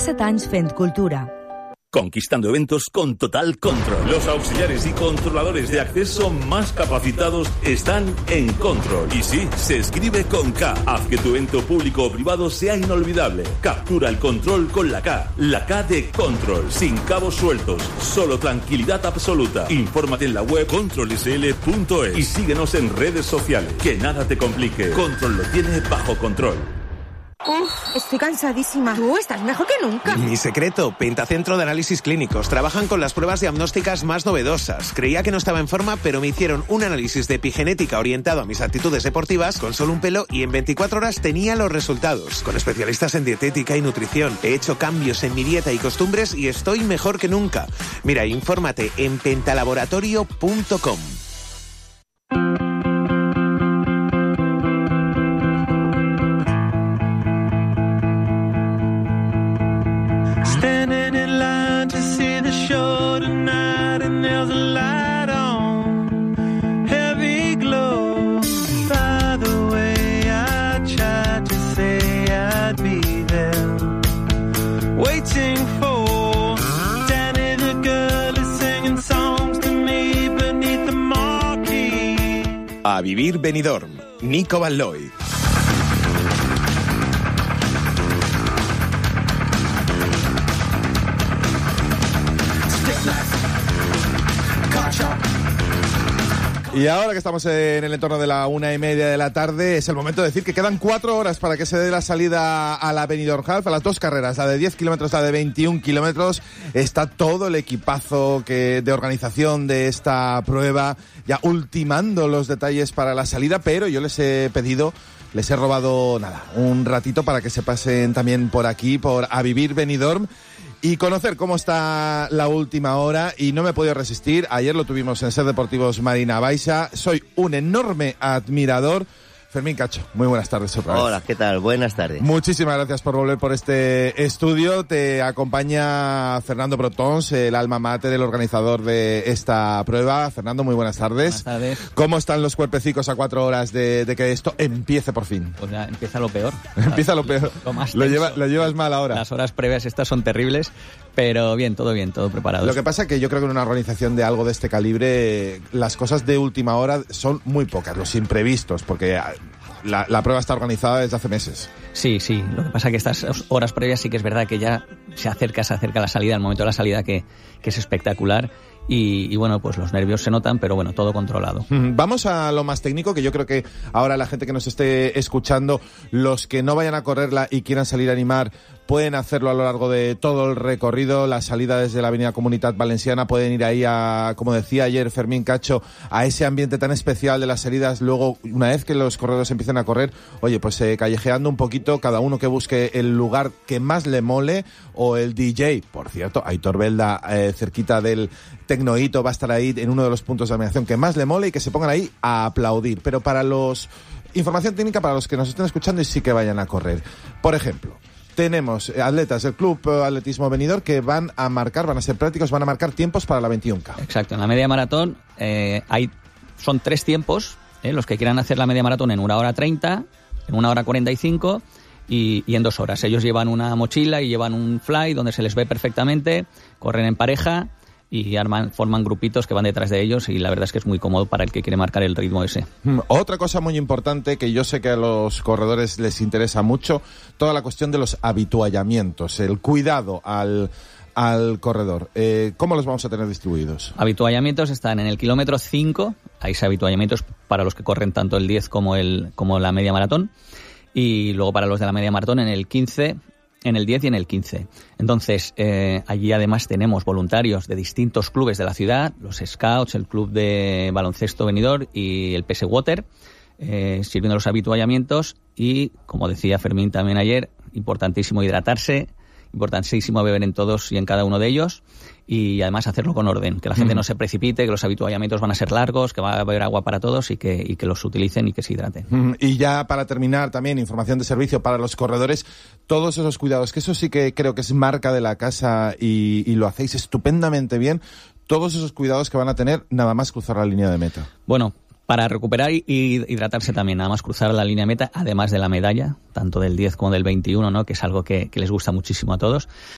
17 anys fent cultura. Conquistando eventos con Total Control. Los auxiliares y controladores de acceso más capacitados están en Control. Y sí, se escribe con K. Haz que tu evento público o privado sea inolvidable. Captura el control con la K. La K de Control. Sin cabos sueltos. Solo tranquilidad absoluta. Infórmate en la web controlsl.es y síguenos en redes sociales. Que nada te complique. Control lo tiene bajo control. Estoy cansadísima. Tú estás mejor que nunca. Mi secreto, Pentacentro de Análisis Clínicos. Trabajan con las pruebas diagnósticas más novedosas. Creía que no estaba en forma, pero me hicieron un análisis de epigenética orientado a mis actitudes deportivas con solo un pelo y en 24 horas tenía los resultados. Con especialistas en dietética y nutrición. He hecho cambios en mi dieta y costumbres y estoy mejor que nunca. Mira, infórmate en pentalaboratorio.com. A vivir Benidorm, Nico Van Looy. Y ahora que estamos en el entorno de la 1:30 de la tarde, es el momento de decir que quedan 4 horas para que se dé la salida a la Benidorm Half, a las 2 carreras, la de 10 kilómetros, la de 21 kilómetros. Está todo el equipazo de organización de esta prueba ya ultimando los detalles para la salida, pero yo les he robado un ratito para que se pasen también por aquí, por A Vivir Benidorm, y conocer cómo está la última hora, y no me he podido resistir. Ayer lo tuvimos en Ser Deportivos Marina Baixa. Soy un enorme admirador. Fermín Cacho, muy buenas tardes otra vez. Hola, ¿qué tal? Buenas tardes. Muchísimas gracias por volver por este estudio. Te acompaña Fernando Brotons, el alma mater, el organizador de esta prueba. Fernando, muy buenas tardes. Buenas tardes. ¿Cómo están los cuerpecicos a 4 horas de que esto empiece por fin? Pues ya empieza lo peor. Empieza lo peor. Lo más lo llevas mal ahora. Las horas previas estas son terribles, pero bien, todo preparado. Lo que pasa es que yo creo que en una organización de algo de este calibre, las cosas de última hora son muy pocas, los imprevistos, porque la prueba está organizada desde hace meses. Sí, lo que pasa es que estas horas previas sí que es verdad que ya se acerca la salida, el momento de la salida que es espectacular. Y bueno, pues los nervios se notan, pero bueno, todo controlado. Vamos a lo más técnico, que yo creo que ahora la gente que nos esté escuchando, los que no vayan a correrla y quieran salir a animar, pueden hacerlo a lo largo de todo el recorrido. La salida desde la Avenida Comunitat Valenciana, pueden ir ahí como decía ayer Fermín Cacho, a ese ambiente tan especial de las salidas. Luego, una vez que los corredores empiecen a correr, oye, pues callejeando un poquito, cada uno que busque el lugar que más le mole, o el DJ. Por cierto, Aitor Belda, cerquita del Tecnohito, va a estar ahí en uno de los puntos de animación que más le mole, y que se pongan ahí a aplaudir. Pero información técnica para los que nos estén escuchando y sí que vayan a correr. Por ejemplo, tenemos atletas del Club Atletismo Benidorm que van a ser prácticos, van a marcar tiempos para la 21K. Exacto, en la media maratón son 3 tiempos, los que quieran hacer la media maratón en 1 hora 30, en 1 hora 45 y en 2 horas. Ellos llevan una mochila y llevan un fly donde se les ve perfectamente, corren en pareja y forman grupitos que van detrás de ellos, y la verdad es que es muy cómodo para el que quiere marcar el ritmo ese. Otra cosa muy importante que yo sé que a los corredores les interesa mucho, toda la cuestión de los habituallamientos, el cuidado al corredor. ¿Cómo los vamos a tener distribuidos? Habituallamientos están en el kilómetro 5, hay habituallamientos para los que corren tanto el 10 como la media maratón, y luego para los de la media maratón en el 15, en el 10 y en el 15. Entonces, allí además tenemos voluntarios de distintos clubes de la ciudad, los Scouts, el Club de Baloncesto Benidorm y el PS Water, sirviendo los habituallamientos. Y, como decía Fermín también ayer, importantísimo hidratarse, importantísimo beber en todos y en cada uno de ellos, y además hacerlo con orden, que la gente no se precipite, que los habituallamientos van a ser largos, que va a haber agua para todos y que los utilicen y que se hidraten. Y ya para terminar, también información de servicio para los corredores, todos esos cuidados, que eso sí que creo que es marca de la casa y lo hacéis estupendamente bien, todos esos cuidados que van a tener nada más cruzar la línea de meta. Bueno, para recuperar y hidratarse también, nada más cruzar la línea de meta, además de la medalla, tanto del 10 como del 21, ¿no?, que es algo que les gusta muchísimo a todos,